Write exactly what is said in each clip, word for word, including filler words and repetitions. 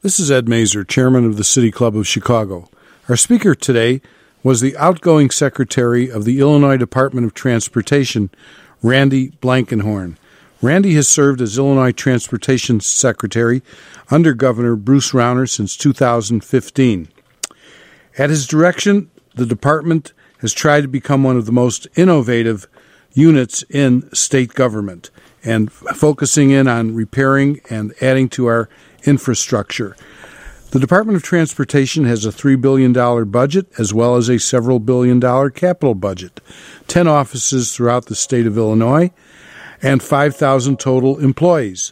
This is Ed Mazer, chairman of the City Club of Chicago. Our speaker today was the outgoing secretary of the Illinois Department of Transportation, Randy Blankenhorn. Randy has served as Illinois Transportation Secretary under Governor Bruce Rauner since two thousand fifteen. At his direction, the department has tried to become one of the most innovative units in state government and focusing in on repairing and adding to our infrastructure. The Department of Transportation has a three billion dollars budget as well as a several billion dollar capital budget, ten offices throughout the state of Illinois, and five thousand total employees.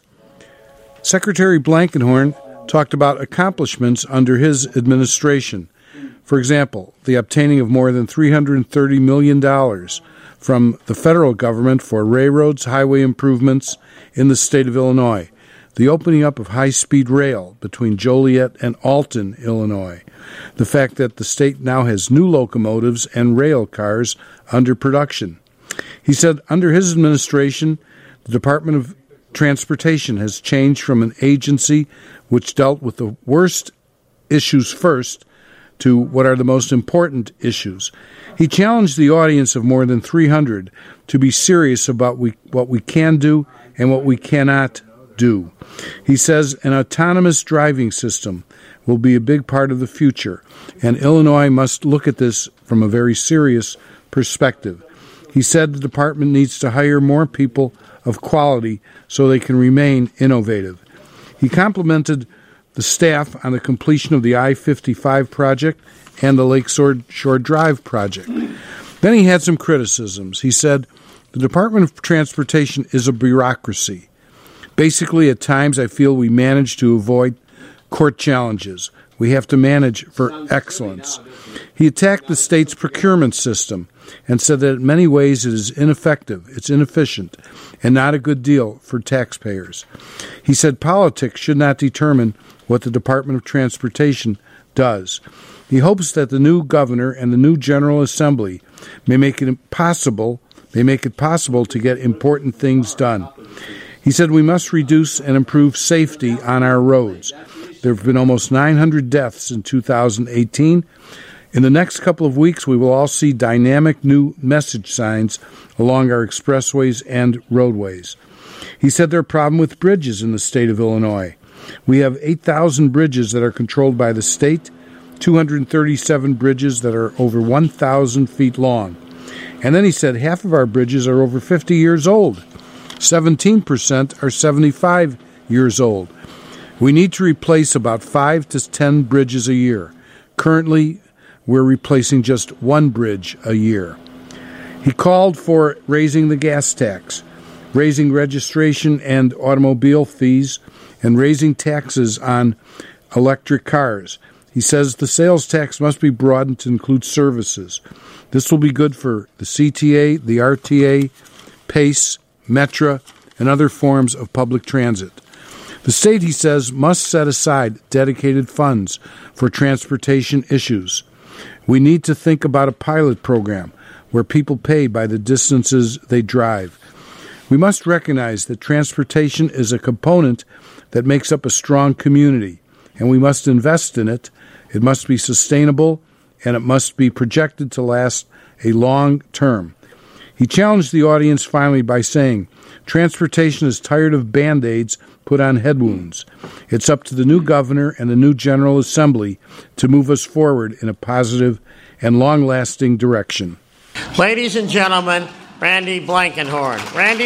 Secretary Blankenhorn talked about accomplishments under his administration. For example, the obtaining of more than three hundred thirty million dollars from the federal government for railroads, highway improvements in the state of Illinois, the opening up of high-speed rail between Joliet and Alton, Illinois, the fact that the state now has new locomotives and rail cars under production. He said under his administration, the Department of Transportation has changed from an agency which dealt with the worst issues first to what are the most important issues. He challenged the audience of more than three hundred to be serious about we, what we can do and what we cannot do. He says an autonomous driving system will be a big part of the future, and Illinois must look at this from a very serious perspective. He said the department needs to hire more people of quality so they can remain innovative. He complimented the staff on the completion of the I fifty-five project and the Lakeshore Shore Drive project. Then he had some criticisms. He said the Department of Transportation is a bureaucracy. Basically, at times, I feel we manage to avoid court challenges. We have to manage for excellence. He attacked the state's procurement system and said that in many ways it is ineffective, it's inefficient, and not a good deal for taxpayers. He said politics should not determine what the Department of Transportation does. He hopes that the new governor and the new General Assembly may make it possible, may make it possible to get important things done. He said we must reduce and improve safety on our roads. There have been almost nine hundred deaths in two thousand eighteen. In the next couple of weeks, we will all see dynamic new message signs along our expressways and roadways. He said there are problems with bridges in the state of Illinois. We have eight thousand bridges that are controlled by the state, two hundred thirty-seven bridges that are over one thousand feet long. And then he said half of our bridges are over fifty years old. seventeen percent are seventy-five years old. We need to replace about five to ten bridges a year. Currently, we're replacing just one bridge a year. He called for raising the gas tax, raising registration and automobile fees, and raising taxes on electric cars. He says the sales tax must be broadened to include services. This will be good for the C T A, the R T A, PACE, Metra, and other forms of public transit. The state, he says, must set aside dedicated funds for transportation issues. We need to think about a pilot program where people pay by the distances they drive. We must recognize that transportation is a component that makes up a strong community, and we must invest in it. It must be sustainable, and it must be projected to last a long term. He challenged the audience finally by saying, transportation is tired of Band-Aids put on head wounds. It's up to the new governor and the new General Assembly to move us forward in a positive and long-lasting direction. Ladies and gentlemen, Randy Blankenhorn. Randy.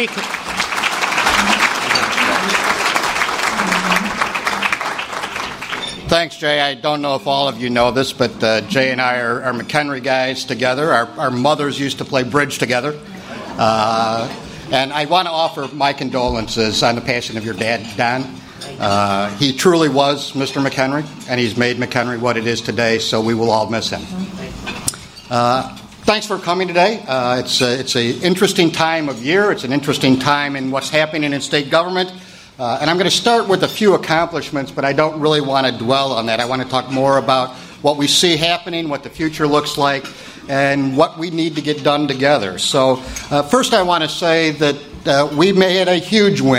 Thanks, Jay. I don't know if all of you know this, but uh, Jay and I are, are McHenry guys together. Our, our mothers used to play bridge together. Uh, and I want to offer my condolences on the passing of your dad, Don. Uh, he truly was Mister McHenry, and he's made McHenry what it is today, so we will all miss him. Uh, thanks for coming today. Uh, it's a, it's an interesting time of year. It's an interesting time in what's happening in state government. Uh, and I'm going to start with a few accomplishments, but I don't really want to dwell on that. I want to talk more about what we see happening, what the future looks like, and what we need to get done together. So uh, first I want to say that uh, we made a huge win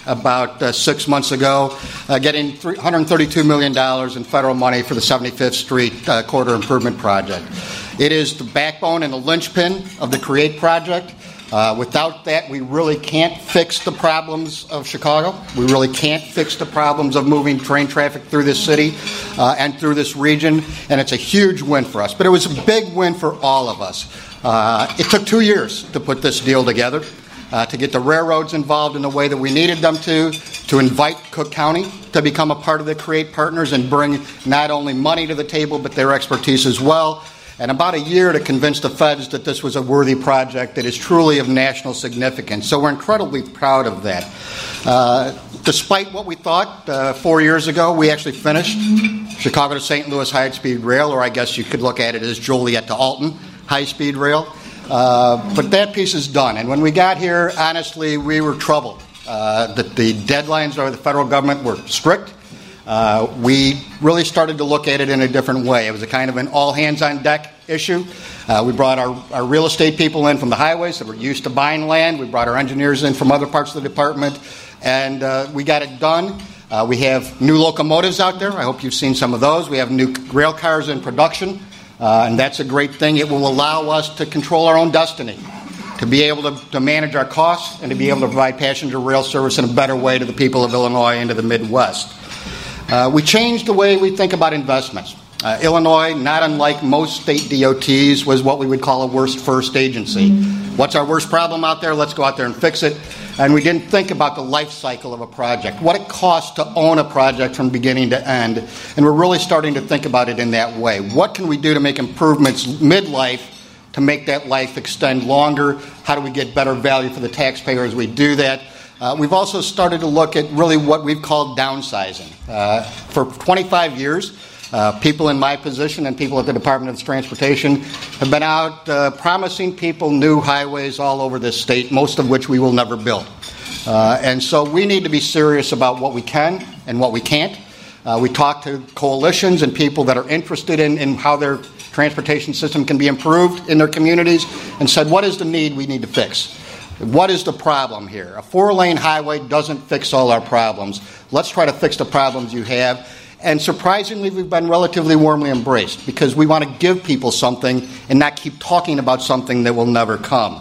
about uh, six months ago, uh, getting three hundred thirty-two million dollars in federal money for the seventy-fifth Street uh, Corridor Improvement Project. It is the backbone and the linchpin of the CREATE project. Uh, without that, we really can't fix the problems of Chicago. We really can't fix the problems of moving train traffic through this city uh, and through this region, and it's a huge win for us. But it was a big win for all of us. Uh, it took two years to put this deal together, uh, to get the railroads involved in the way that we needed them to, to invite Cook County to become a part of the CREATE partners and bring not only money to the table, but their expertise as well. And about a year to convince the feds that this was a worthy project that is truly of national significance. So we're incredibly proud of that. Uh, despite what we thought uh, four years ago, we actually finished Chicago to Saint Louis high-speed rail, or I guess you could look at it as Joliet to Alton high-speed rail. Uh, but that piece is done. And when we got here, honestly, we were troubled. Uh, that the deadlines of the federal government were strict. Uh, we really started to look at it in a different way. It was a kind of an all-hands-on-deck issue. Uh, we brought our, our real estate people in from the highways that were used to buying land. We brought our engineers in from other parts of the department, and uh, we got it done. Uh, we have new locomotives out there. I hope you've seen some of those. We have new rail cars in production, uh, and that's a great thing. It will allow us to control our own destiny, to be able to, to manage our costs, and to be able to provide passenger rail service in a better way to the people of Illinois and to the Midwest. Uh, we changed the way we think about investments. Uh, Illinois, not unlike most state D O Ts, was what we would call a worst first agency. What's our worst problem out there? Let's go out there and fix it. And we didn't think about the life cycle of a project, what it costs to own a project from beginning to end. And we're really starting to think about it in that way. What can we do to make improvements midlife to make that life extend longer? How do we get better value for the taxpayer as we do that? Uh, we've also started to look at really what we've called downsizing. Uh, for twenty-five years, uh, people in my position and people at the Department of Transportation have been out uh, promising people new highways all over this state, most of which we will never build. Uh, and so we need to be serious about what we can and what we can't. Uh, we talk to coalitions and people that are interested in, in how their transportation system can be improved in their communities and said, what is the need we need to fix? What is the problem here? A four-lane highway doesn't fix all our problems. Let's try to fix the problems you have. And surprisingly, we've been relatively warmly embraced because we want to give people something and not keep talking about something that will never come.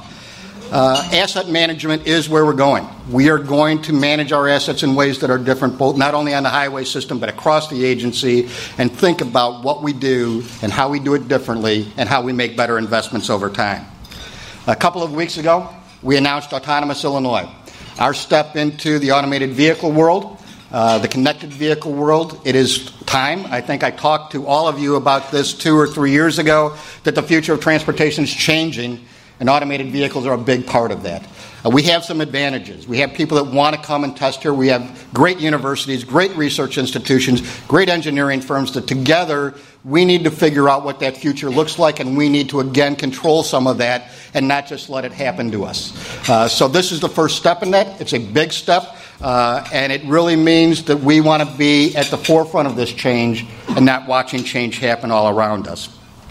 Uh, asset management is where we're going. We are going to manage our assets in ways that are different, both not only on the highway system but across the agency, and think about what we do and how we do it differently and how we make better investments over time. A couple of weeks ago, we announced Autonomous Illinois, our step into the automated vehicle world, uh, the connected vehicle world. It is time. I think I talked to all of you about this two or three years ago, that the future of transportation is changing, and automated vehicles are a big part of that. Uh, we have some advantages. We have people that want to come and test here. We have great universities, great research institutions, great engineering firms that together we need to figure out what that future looks like, and we need to, again, control some of that and not just let it happen to us. Uh, so this is the first step in that. It's a big step, uh, and it really means that we want to be at the forefront of this change and not watching change happen all around us.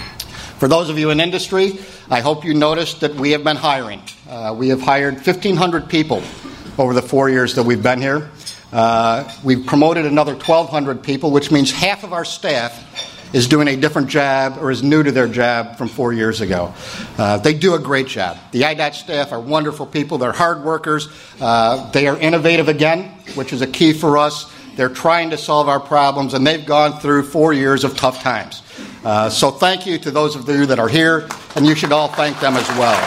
For those of you in industry, I hope you noticed that we have been hiring. Uh, we have hired fifteen hundred people over the four years that we've been here. Uh, we've promoted another twelve hundred people, which means half of our staff is doing a different job or is new to their job from four years ago. Uh, they do a great job. The I D O T staff are wonderful people. They're hard workers. Uh, they are innovative again, which is a key for us. They're trying to solve our problems, and they've gone through four years of tough times. Uh, so thank you to those of you that are here, and you should all thank them as well.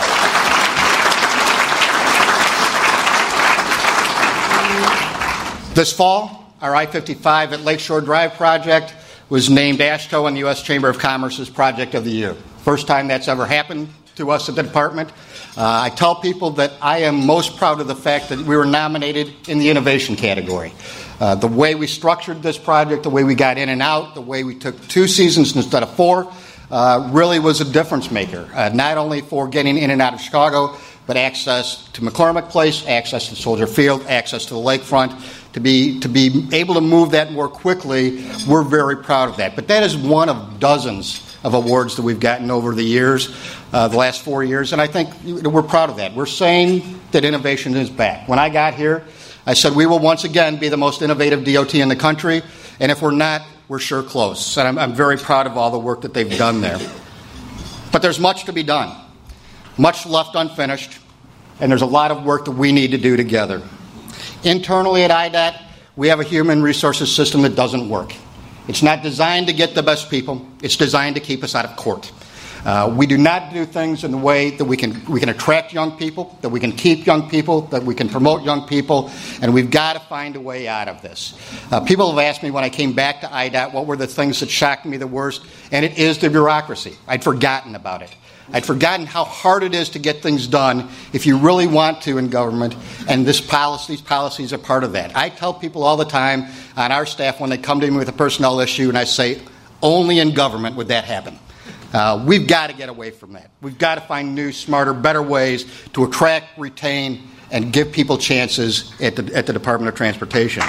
This fall, our I fifty-five at Lakeshore Drive project was named AASHTO and the U S Chamber of Commerce's Project of the Year. First time that's ever happened to us at the department. Uh, I tell people that I am most proud of the fact that we were nominated in the innovation category. Uh, the way we structured this project, the way we got in and out, the way we took two seasons instead of four, uh, really was a difference maker, uh, not only for getting in and out of Chicago, but access to McCormick Place, access to Soldier Field, access to the lakefront. To be, to be able to move that more quickly, we're very proud of that. But that is one of dozens of awards that we've gotten over the years, uh, the last four years, and I think we're proud of that. We're saying that innovation is back. When I got here, I said we will once again be the most innovative D O T in the country, and if we're not, we're sure close. And I'm, I'm very proud of all the work that they've done there. But there's much to be done, much left unfinished, and there's a lot of work that we need to do together. Internally at I D O T, we have a human resources system that doesn't work. It's not designed to get the best people. It's designed to keep us out of court. Uh, we do not do things in the way that we can we can attract young people, that we can keep young people, that we can promote young people, and we've got to find a way out of this. Uh, people have asked me when I came back to I D O T what were the things that shocked me the worst, and it is the bureaucracy. I'd forgotten about it. I'd forgotten how hard it is to get things done if you really want to in government, and this policy, these policies are part of that. I tell people all the time on our staff when they come to me with a personnel issue, and I say, only in government would that happen. Uh, we've got to get away from that. We've got to find new, smarter, better ways to attract, retain, and give people chances at the, at the Department of Transportation.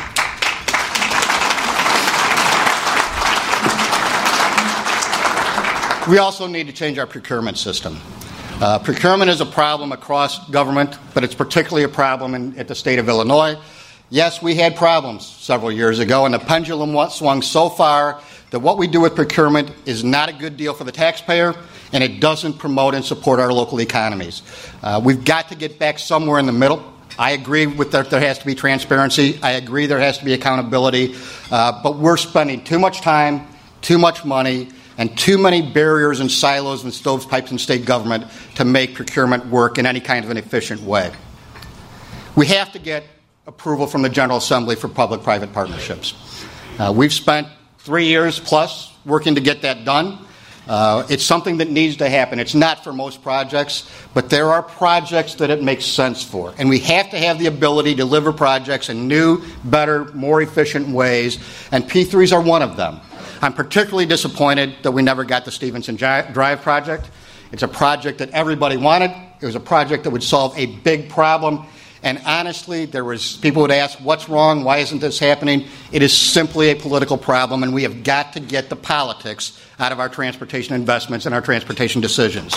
We also need to change our procurement system. Uh, procurement is a problem across government, but it's particularly a problem in, at the state of Illinois. Yes, we had problems several years ago, and the pendulum swung so far that what we do with procurement is not a good deal for the taxpayer, and it doesn't promote and support our local economies. Uh, we've got to get back somewhere in the middle. I agree with that there has to be transparency. I agree there has to be accountability, uh, but we're spending too much time, too much money, and too many barriers and silos and stovepipes in state government to make procurement work in any kind of an efficient way. We have to get approval from the General Assembly for public-private partnerships. Uh, we've spent three years plus working to get that done. Uh, it's something that needs to happen. It's not for most projects, but there are projects that it makes sense for. And we have to have the ability to deliver projects in new, better, more efficient ways, and P threes are one of them. I'm particularly disappointed that we never got the Stevenson Drive project. It's a project that everybody wanted. It was a project that would solve a big problem. And honestly, there was people would ask, what's wrong? Why isn't this happening? It is simply a political problem, and we have got to get the politics out of our transportation investments and our transportation decisions.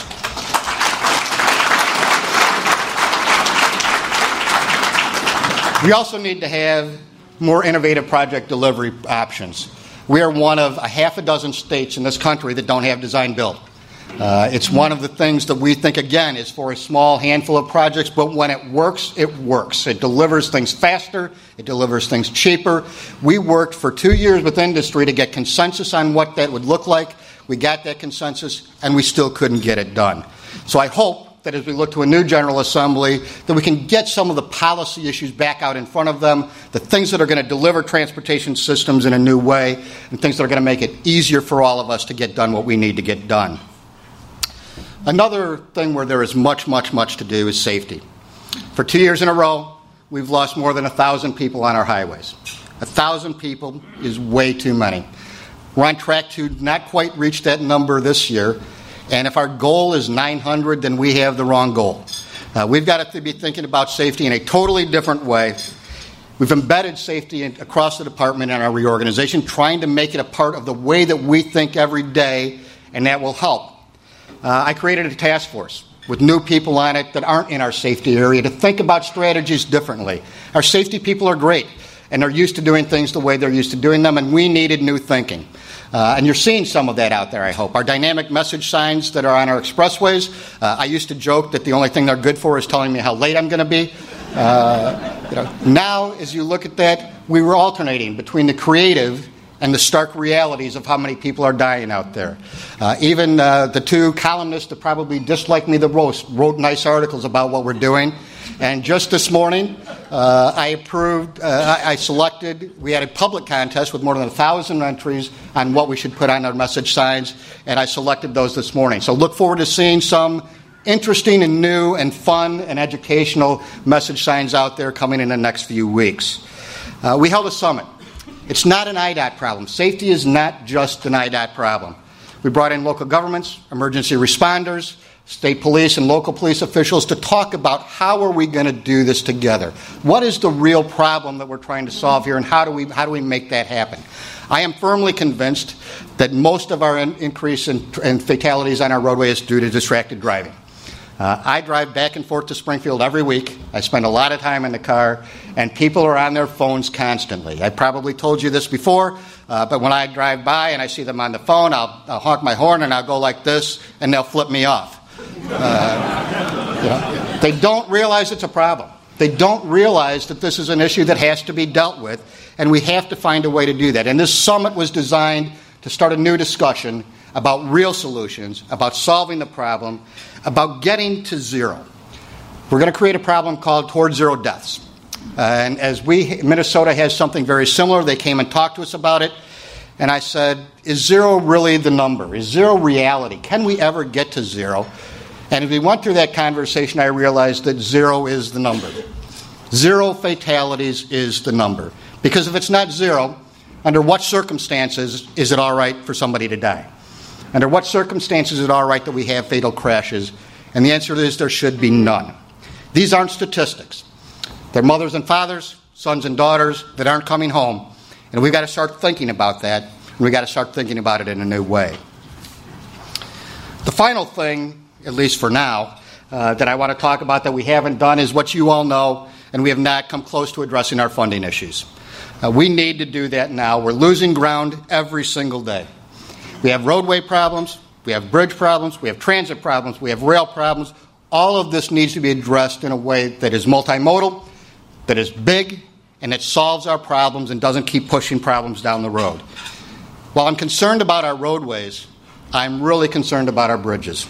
We also need to have more innovative project delivery options. We are one of a half a dozen states in this country that don't have design-build. Uh, it's one of the things that we think, again, is for a small handful of projects, but when it works, it works. It delivers things faster. It delivers things cheaper. We worked for two years with industry to get consensus on what that would look like. We got that consensus, and we still couldn't get it done. So I hope that as we look to a new General Assembly, that we can get some of the policy issues back out in front of them, the things that are going to deliver transportation systems in a new way, and things that are going to make it easier for all of us to get done what we need to get done. Another thing where there is much, much, much to do is safety. For two years in a row, we've lost more than one thousand people on our highways. one thousand people is way too many. We're on track to not quite reach that number this year. And if our goal is nine hundred, then we have the wrong goal. Uh, we've got to be thinking about safety in a totally different way. We've embedded safety in, across the department in our reorganization, trying to make it a part of the way that we think every day, and that will help. Uh, I created a task force with new people on it that aren't in our safety area to think about strategies differently. Our safety people are great, and they're used to doing things the way they're used to doing them, and we needed new thinking. Uh, and you're seeing some of that out there, I hope. Our dynamic message signs that are on our expressways, uh, I used to joke that the only thing they're good for is telling me how late I'm going to be. Uh, you know, now, as you look at that, we were alternating between the creative and the stark realities of how many people are dying out there. Uh, even uh, the two columnists that probably dislike me the most wrote nice articles about what we're doing. And just this morning, uh, I approved, uh, I, I selected, we had a public contest with more than a thousand entries on what we should put on our message signs, and I selected those this morning. So look forward to seeing some interesting and new and fun and educational message signs out there coming in the next few weeks. Uh, we held a summit. It's not an I D O T problem. Safety is not just an I D O T problem. We brought in local governments, emergency responders, state police and local police officials to talk about how are we going to do this together. What is the real problem that we're trying to solve here, and how do we how do we make that happen? I am firmly convinced that most of our in- increase in, in fatalities on our roadway is due to distracted driving. Uh, I drive back and forth to Springfield every week. I spend a lot of time in the car, and people are on their phones constantly. I probably told you this before, uh, but when I drive by and I see them on the phone, I'll, I'll honk my horn and I'll go like this, and they'll flip me off. Uh, you know, they don't realize it's a problem. They don't realize that this is an issue that has to be dealt with, and we have to find a way to do that. And this summit was designed to start a new discussion about real solutions, about solving the problem, about getting to zero. We're going to create a problem called Towards Zero Deaths. Uh, and as we, Minnesota has something very similar. They came and talked to us about it. And I said, is zero really the number? Is zero reality? Can we ever get to zero? And as we went through that conversation, I realized that zero is the number. Zero fatalities is the number. Because if it's not zero, under what circumstances is it all right for somebody to die? Under what circumstances is it all right that we have fatal crashes? And the answer is there should be none. These aren't statistics. They're mothers and fathers, sons and daughters that aren't coming home. And we've got to start thinking about that, and we've got to start thinking about it in a new way. The final thing, at least for now, uh, that I want to talk about that we haven't done is what you all know, and we have not come close to addressing our funding issues. Uh, we need to do that now. We're losing ground every single day. We have roadway problems, we have bridge problems, we have transit problems, we have rail problems. All of this needs to be addressed in a way that is multimodal, that is big, and that solves our problems and doesn't keep pushing problems down the road. While I'm concerned about our roadways, I'm really concerned about our bridges.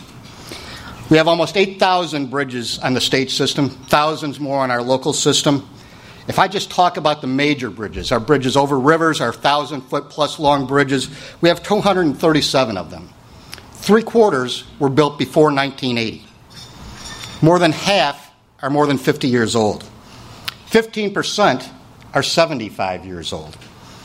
We have almost eight thousand bridges on the state system, thousands more on our local system. If I just talk about the major bridges, our bridges over rivers, our one thousand foot plus long bridges, we have two hundred thirty-seven of them. Three quarters were built before nineteen eighty. More than half are more than fifty years old. fifteen percent are seventy-five years old.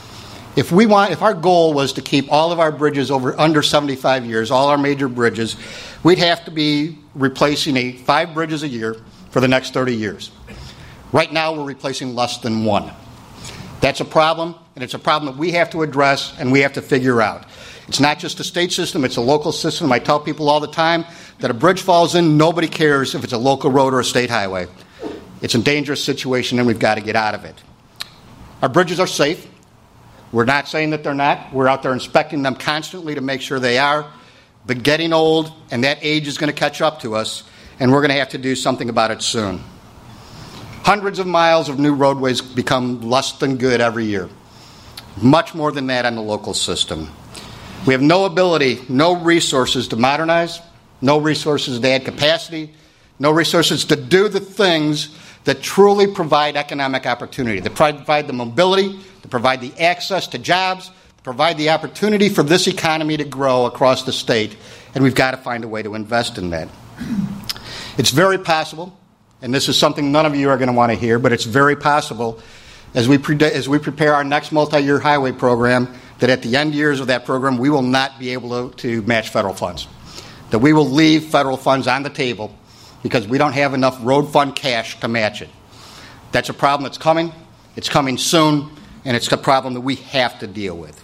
If we want, if our goal was to keep all of our bridges over under seventy-five years, all our major bridges, we'd have to be replacing a, five bridges a year for the next thirty years. Right now, we're replacing less than one. That's a problem, and it's a problem that we have to address and we have to figure out. It's not just a state system, it's a local system. I tell people all the time that a bridge falls in, nobody cares if it's a local road or a state highway. It's a dangerous situation, and we've got to get out of it. Our bridges are safe. We're not saying that they're not. We're out there inspecting them constantly to make sure they are. But getting old, and that age is going to catch up to us, and we're going to have to do something about it soon. Hundreds of miles of new roadways become less than good every year. Much more than that on the local system. We have no ability, no resources to modernize, no resources to add capacity, no resources to do the things that truly provide economic opportunity, that provide the mobility, to provide the access to jobs, to provide the opportunity for this economy to grow across the state, and we've got to find a way to invest in that. It's very possible, and this is something none of you are going to want to hear, but it's very possible as we, pre- as we prepare our next multi-year highway program that at the end years of that program we will not be able to, to match federal funds, that we will leave federal funds on the table because we don't have enough road fund cash to match it. That's a problem that's coming. It's coming soon, and it's a problem that we have to deal with.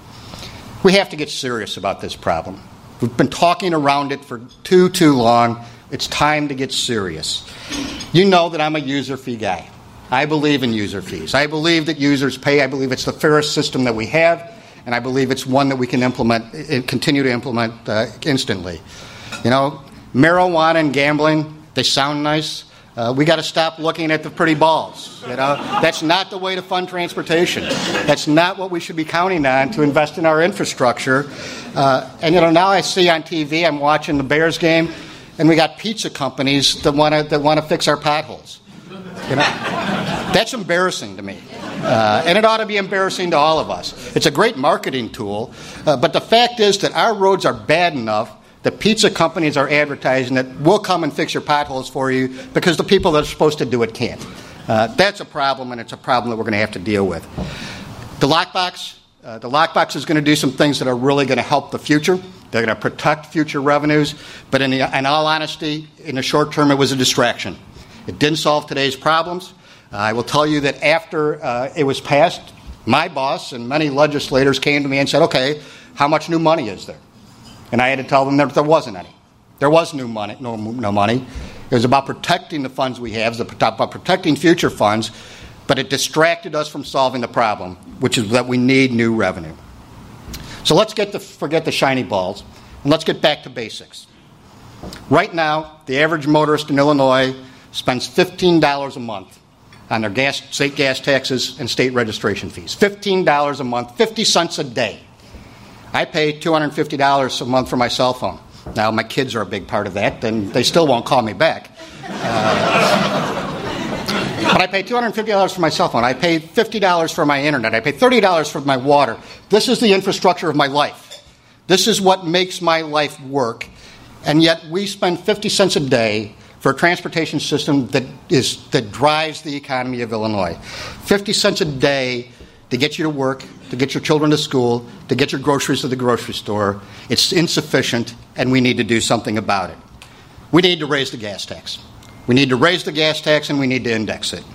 We have to get serious about this problem. We've been talking around it for too, too long. It's time to get serious. You know that I'm a user fee guy. I believe in user fees. I believe that users pay. I believe it's the fairest system that we have, and I believe it's one that we can implement, continue to implement uh, instantly. You know, marijuana and gambling, they sound nice. Uh, we got to stop looking at the pretty balls. You know, that's not the way to fund transportation. That's not what we should be counting on to invest in our infrastructure. Uh, and you know, now I see on T V, I'm watching the Bears game, and we got pizza companies that want to that want to fix our potholes. You know, that's embarrassing to me, uh, and it ought to be embarrassing to all of us. It's a great marketing tool, uh, but the fact is that our roads are bad enough that pizza companies are advertising that we'll come and fix your potholes for you because the people that are supposed to do it can't. Uh, that's a problem, and it's a problem that we're going to have to deal with. The lockbox, uh, the lockbox is going to do some things that are really going to help the future. They're going to protect future revenues, but in, the, in all honesty, in the short term, it was a distraction. It didn't solve today's problems. Uh, I will tell you that after uh, it was passed, my boss and many legislators came to me and said, okay, how much new money is there? And I had to tell them that there wasn't any. There was new money, no, no money. It was about protecting the funds we have. It was about protecting future funds, but it distracted us from solving the problem, which is that we need new revenue. So let's get the, forget the shiny balls, and let's get back to basics. Right now, the average motorist in Illinois spends fifteen dollars a month on their gas, state gas taxes and state registration fees. fifteen dollars a month, fifty cents a day. I pay two hundred fifty dollars a month for my cell phone. Now, my kids are a big part of that, and they still won't call me back. Uh, but I pay two hundred fifty dollars for my cell phone. I pay fifty dollars for my internet. I pay thirty dollars for my water. This is the infrastructure of my life. This is what makes my life work. And yet we spend fifty cents a day for a transportation system that is that drives the economy of Illinois. fifty cents a day to get you to work, to get your children to school, to get your groceries to the grocery store. It's insufficient, and we need to do something about it. We need to raise the gas tax. We need to raise the gas tax, and we need to index it.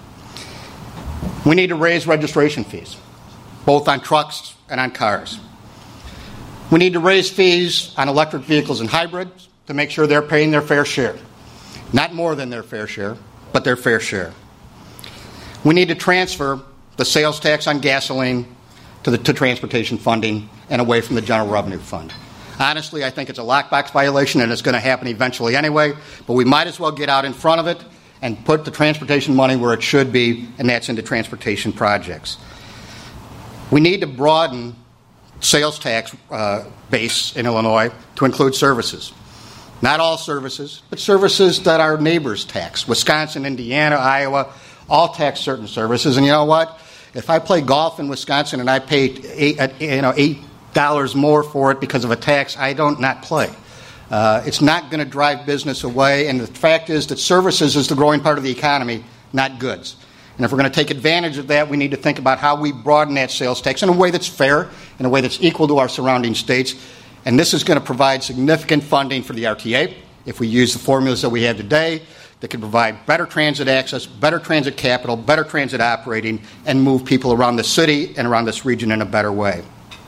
We need to raise registration fees, both on trucks and on cars. We need to raise fees on electric vehicles and hybrids to make sure they're paying their fair share. Not more than their fair share, but their fair share. We need to transfer the sales tax on gasoline to the to transportation funding and away from the general revenue fund. Honestly, I think it's a lockbox violation, and it's going to happen eventually anyway, but we might as well get out in front of it and put the transportation money where it should be, and that's into transportation projects. We need to broaden sales tax uh, base in Illinois to include services. Not all services, but services that our neighbors tax. Wisconsin, Indiana, Iowa, all tax certain services. And you know what? If I play golf in Wisconsin and I pay eight, you know, eight dollars more for it because of a tax, I don't not play. Uh, it's not going to drive business away. And the fact is that services is the growing part of the economy, not goods. And if we're going to take advantage of that, we need to think about how we broaden that sales tax in a way that's fair, in a way that's equal to our surrounding states. And this is going to provide significant funding for the R T A if we use the formulas that we have today that can provide better transit access, better transit capital, better transit operating, and move people around the city and around this region in a better way.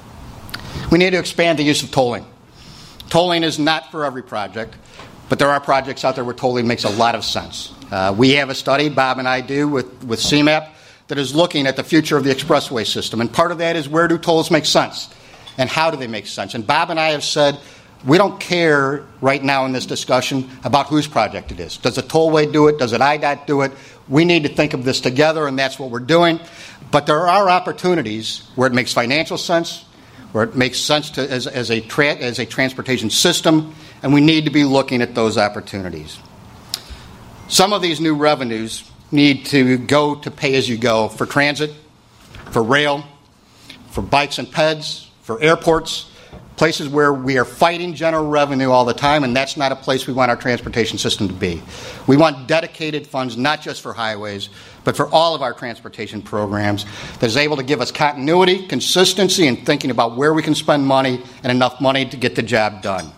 We need to expand the use of tolling. Tolling is not for every project, but there are projects out there where tolling makes a lot of sense. Uh, we have a study, Bob and I do, with, with C MAP that is looking at the future of the expressway system. And part of that is, where do tolls make sense? And how do they make sense? And Bob and I have said, we don't care right now in this discussion about whose project it is. Does the tollway do it? Does it I D O T do it? We need to think of this together, and that's what we're doing. But there are opportunities where it makes financial sense, where it makes sense to, as, as, a tra- as a transportation system, and we need to be looking at those opportunities. Some of these new revenues need to go to pay-as-you-go for transit, for rail, for bikes and peds, for airports, places where we are fighting general revenue all the time, and that's not a place we want our transportation system to be. We want dedicated funds, not just for highways, but for all of our transportation programs that is able to give us continuity, consistency, and thinking about where we can spend money and enough money to get the job done.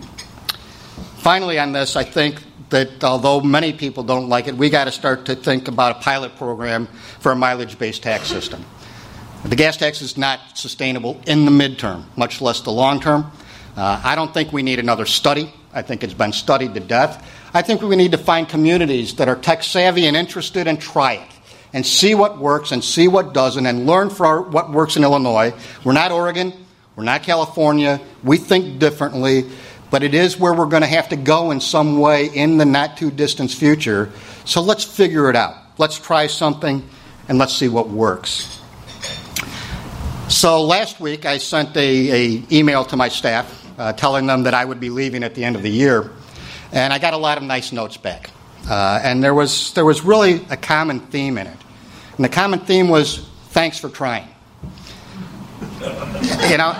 Finally on this, I think that although many people don't like it, we got to start to think about a pilot program for a mileage-based tax system. The gas tax is not sustainable in the midterm, much less the long term. Uh, I don't think we need another study. I think it's been studied to death. I think we need to find communities that are tech savvy and interested and try it and see what works and see what doesn't and learn from our, what works in Illinois. We're not Oregon. We're not California. We think differently, but it is where we're going to have to go in some way in the not too distant future. So let's figure it out. Let's try something and let's see what works. So last week I sent a, a email to my staff uh, telling them that I would be leaving at the end of the year, and I got a lot of nice notes back. Uh, and there was there was really a common theme in it, and the common theme was thanks for trying. You know,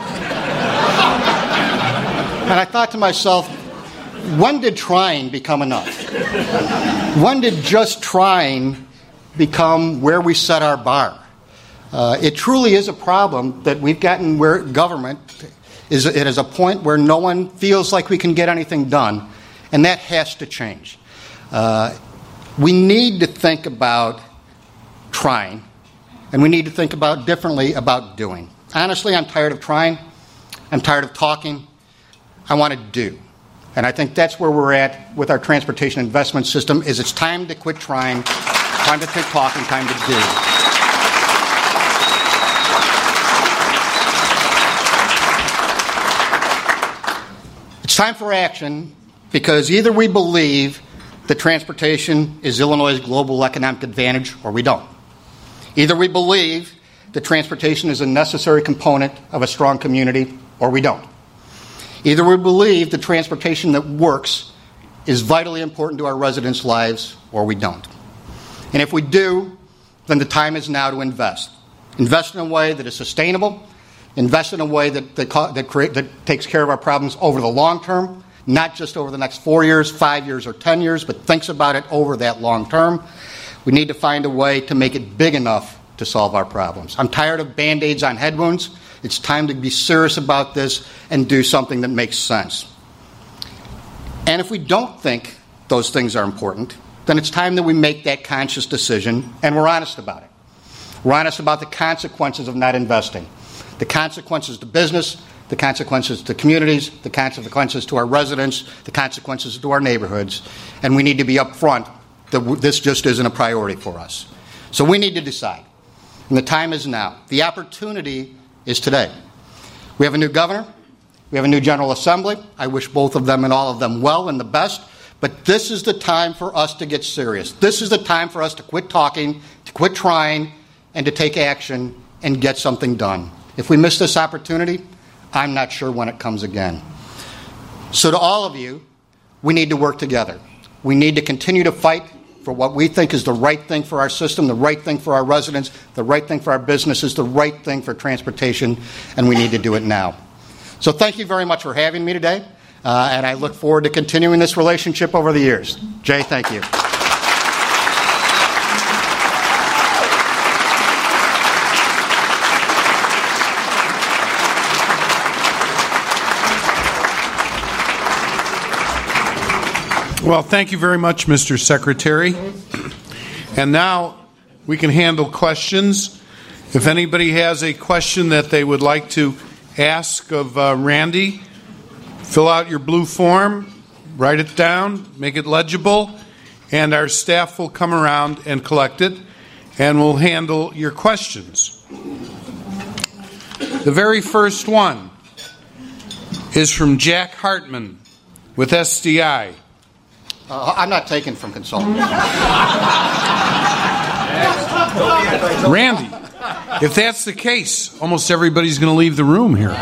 and I thought to myself, when did trying become enough? When did just trying become where we set our bar? Uh, it truly is a problem that we've gotten where government is it is a point where no one feels like we can get anything done, and that has to change. Uh, we need to think about trying, and we need to think about differently about doing. Honestly, I'm tired of trying. I'm tired of talking. I want to do. And I think that's where we're at with our transportation investment system, is it's time to quit trying, time to quit talking, time to do. It's time for action, because either we believe that transportation is Illinois' global economic advantage, or we don't. Either we believe that transportation is a necessary component of a strong community, or we don't. Either we believe that transportation that works is vitally important to our residents' lives, or we don't. And if we do, then the time is now to invest. Invest in a way that is sustainable, invest in a way that, that, that, create, that takes care of our problems over the long term, not just over the next four years, five years, or ten years, but thinks about it over that long term. We need to find a way to make it big enough to solve our problems. I'm tired of Band-Aids on head wounds. It's time to be serious about this and do something that makes sense. And if we don't think those things are important, then it's time that we make that conscious decision, and we're honest about it. We're honest about the consequences of not investing. The consequences to business, the consequences to communities, the consequences to our residents, the consequences to our neighborhoods, and we need to be upfront that this just isn't a priority for us. So we need to decide. And the time is now. The opportunity is today. We have a new governor. We have a new General Assembly. I wish both of them and all of them well and the best. But this is the time for us to get serious. This is the time for us to quit talking, to quit trying, and to take action and get something done. If we miss this opportunity, I'm not sure when it comes again. So to all of you, we need to work together. We need to continue to fight for what we think is the right thing for our system, the right thing for our residents, the right thing for our businesses, the right thing for transportation, and we need to do it now. So thank you very much for having me today, uh, and I look forward to continuing this relationship over the years. Jay, thank you. Well, thank you very much, Mister Secretary. And now we can handle questions. If anybody has a question that they would like to ask of uh, Randy, fill out your blue form, write it down, make it legible, and our staff will come around and collect it, and we'll handle your questions. The very first one is from Jack Hartman with S D I. Uh, I'm not taken from consultants. Randy, if that's the case, almost everybody's going to leave the room here.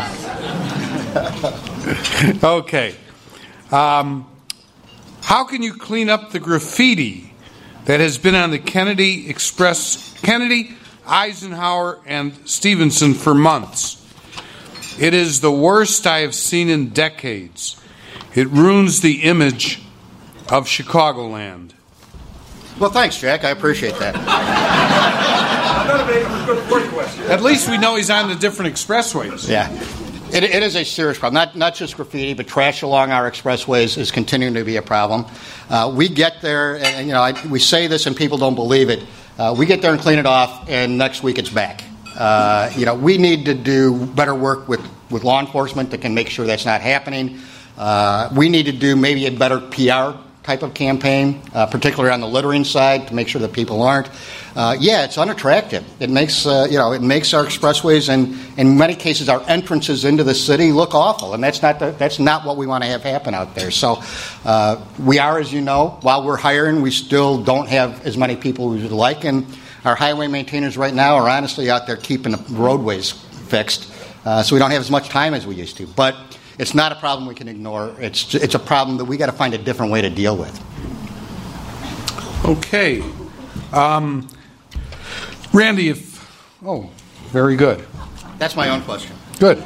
Okay. Um, how can you clean up the graffiti that has been on the Kennedy Express, Kennedy, Eisenhower, and Stevenson for months? It is the worst I have seen in decades. It ruins the image of Chicagoland. Well, thanks, Jack. I appreciate that. At least we know he's on the different expressways. Yeah. It, it is a serious problem. Not, not just graffiti, but trash along our expressways is continuing to be a problem. Uh, we get there, and, and you know, I, we say this and people don't believe it. Uh, we get there and clean it off, and next week it's back. Uh, you know, we need to do better work with, with law enforcement that can make sure that's not happening. Uh, we need to do maybe a better P R type of campaign, uh, particularly on the littering side, to make sure that people aren't. Uh, yeah, it's unattractive. It makes uh, you know it makes our expressways and in many cases our entrances into the city look awful, and that's not the, that's not what we want to have happen out there. So uh, we are, as you know, while we're hiring, we still don't have as many people as we'd like, and our highway maintainers right now are honestly out there keeping the roadways fixed, uh, so we don't have as much time as we used to. But it's not a problem we can ignore. It's it's a problem that we got to find a different way to deal with. Okay, um, Randy. If oh, very good. That's my own question. Good.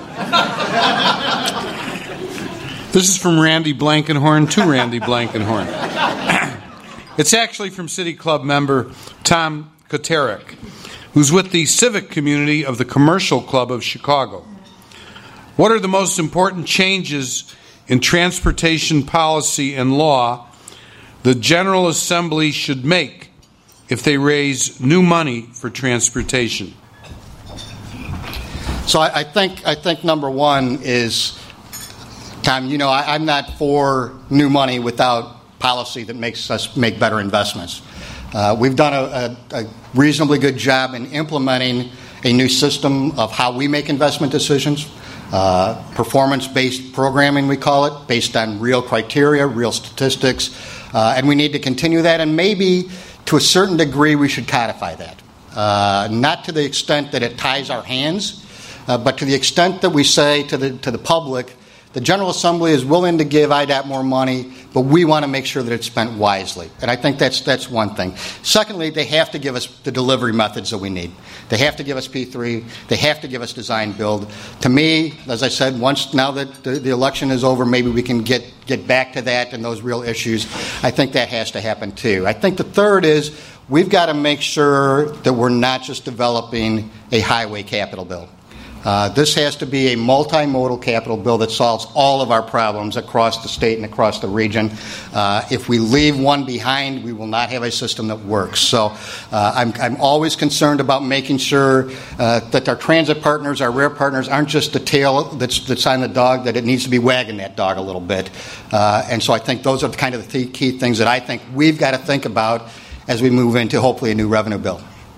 This is from Randy Blankenhorn to Randy Blankenhorn. It's actually from City Club member Tom Kotarek, who's with the civic community of the Commercial Club of Chicago. What are the most important changes in transportation policy and law the General Assembly should make if they raise new money for transportation? So I, I think I think number one is Tom, you know, I, I'm not for new money without policy that makes us make better investments. Uh, we've done a, a, a reasonably good job in implementing a new system of how we make investment decisions, uh, performance-based programming, we call it, based on real criteria, real statistics, uh, and we need to continue that, and maybe to a certain degree we should codify that. Uh, not to the extent that it ties our hands, uh, but to the extent that we say to the to the public, the General Assembly is willing to give I D A P more money, but we want to make sure that it's spent wisely. And I think that's that's one thing. Secondly, they have to give us the delivery methods that we need. They have to give us P three. They have to give us design build. To me, as I said, once now that the, the election is over, maybe we can get, get back to that and those real issues. I think that has to happen too. I think the third is we've got to make sure that we're not just developing a highway capital bill. Uh, this has to be a multimodal capital bill that solves all of our problems across the state and across the region. Uh, if we leave one behind, we will not have a system that works. So uh, I'm, I'm always concerned about making sure uh, that our transit partners, our rail partners, aren't just the tail that's, that's on the dog, that it needs to be wagging that dog a little bit. Uh, and so I think those are the kind of the key things that I think we've got to think about as we move into hopefully a new revenue bill.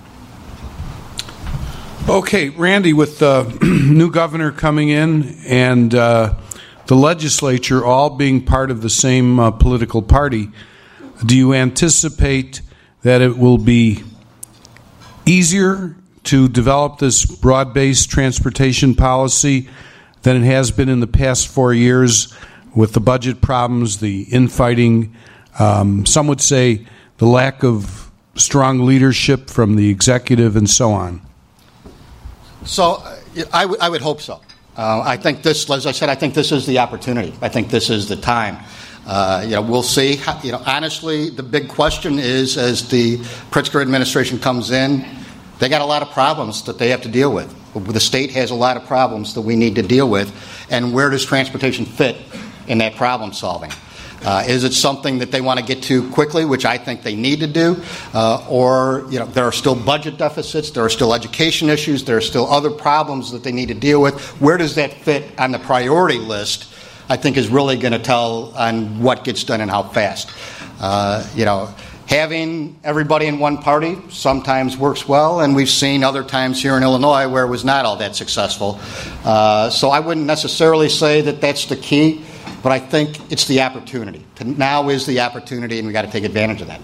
Okay, Randy, with the new governor coming in and uh, the legislature all being part of the same uh, political party, do you anticipate that it will be easier to develop this broad-based transportation policy than it has been in the past four years with the budget problems, the infighting, um, some would say the lack of strong leadership from the executive and so on? So uh, I, w- I would hope so. Uh, I think this, as I said, I think this is the opportunity. I think this is the time. Uh, you know, we'll see. How, you know, honestly, the big question is, as the Pritzker administration comes in, they got a lot of problems that they have to deal with. The state has a lot of problems that we need to deal with, and where does transportation fit in that problem solving? Uh, is it something that they want to get to quickly, which I think they need to do, uh, or you know there are still budget deficits, there are still education issues, there are still other problems that they need to deal with? Where does that fit on the priority list? I think is really going to tell on what gets done and how fast. Uh, you know, having everybody in one party sometimes works well, and we've seen other times here in Illinois where it was not all that successful. Uh, so I wouldn't necessarily say that that's the key. But I think it's the opportunity. Now is the opportunity, and we've got to take advantage of that.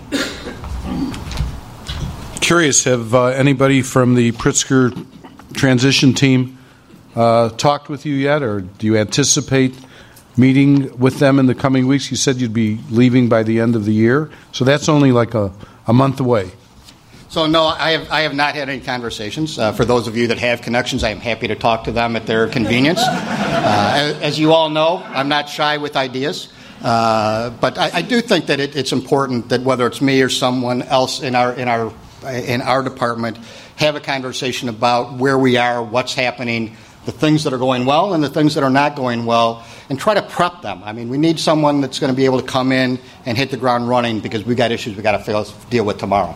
Curious, have uh, anybody from the Pritzker transition team uh, talked with you yet, or do you anticipate meeting with them in the coming weeks? You said you'd be leaving by the end of the year, so that's only like a, a month away. So, no, I have I have not had any conversations. Uh, for those of you that have connections, I am happy to talk to them at their convenience. Uh, as, as you all know, I'm not shy with ideas. Uh, but I, I do think that it, it's important that whether it's me or someone else in our in our in our department have a conversation about where we are, what's happening, the things that are going well and the things that are not going well, and try to prep them. I mean, we need someone that's going to be able to come in and hit the ground running because we've got issues we've got to deal with tomorrow.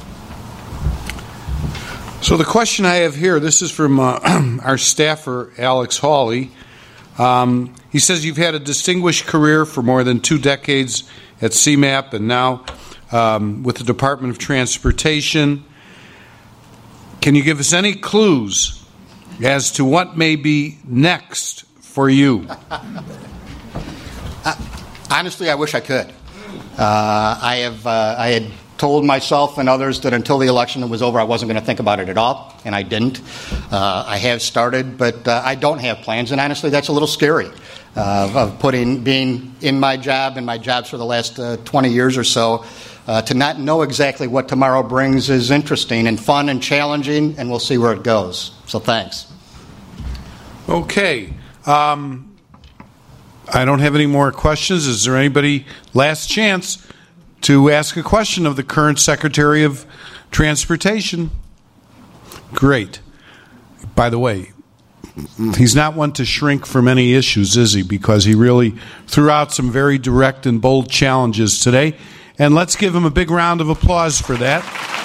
So the question I have here, this is from uh, our staffer, Alex Hawley. Um, he says you've had a distinguished career for more than two decades at C MAP and now um, with the Department of Transportation. Can you give us any clues as to what may be next for you? uh, honestly, I wish I could. Uh, I have. Uh, I had told myself and others that until the election was over, I wasn't going to think about it at all, and I didn't. Uh, I have started, but uh, I don't have plans, and honestly, that's a little scary. Uh, of putting being in my job and my jobs for the last uh, twenty years or so, uh, to not know exactly what tomorrow brings is interesting and fun and challenging, and we'll see where it goes. So thanks. Okay. Um, I don't have any more questions. Is there anybody, last chance, to ask a question of the current Secretary of Transportation? Great. By the way, he's not one to shrink from any issues, is he? Because he really threw out some very direct and bold challenges today. And let's give him a big round of applause for that.